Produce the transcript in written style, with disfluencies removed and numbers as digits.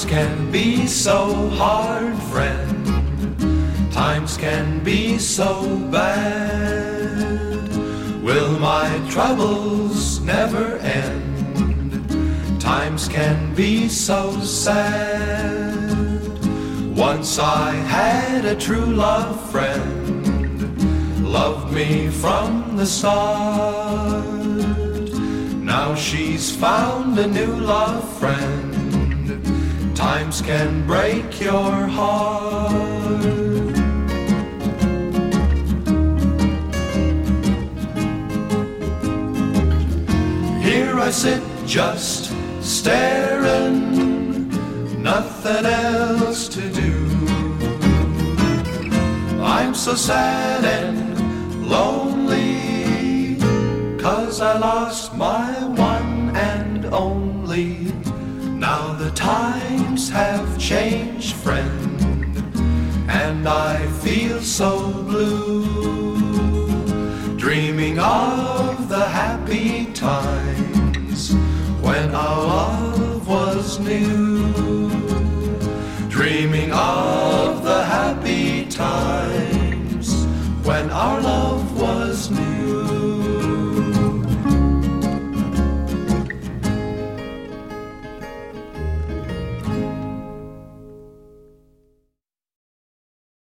can be so hard, friend. Times can be so bad. Will my troubles never end? Times can be so sad. Once I had a true love friend, loved me from the start. Now she's found a new love friend. Times can break your heart. Here I sit just staring, nothing else to do. I'm so sad and lonely, 'cause I lost my one and only. Now the times have changed, friend, and I feel so blue, dreaming of the happy times when our love was new, dreaming of the happy times when our love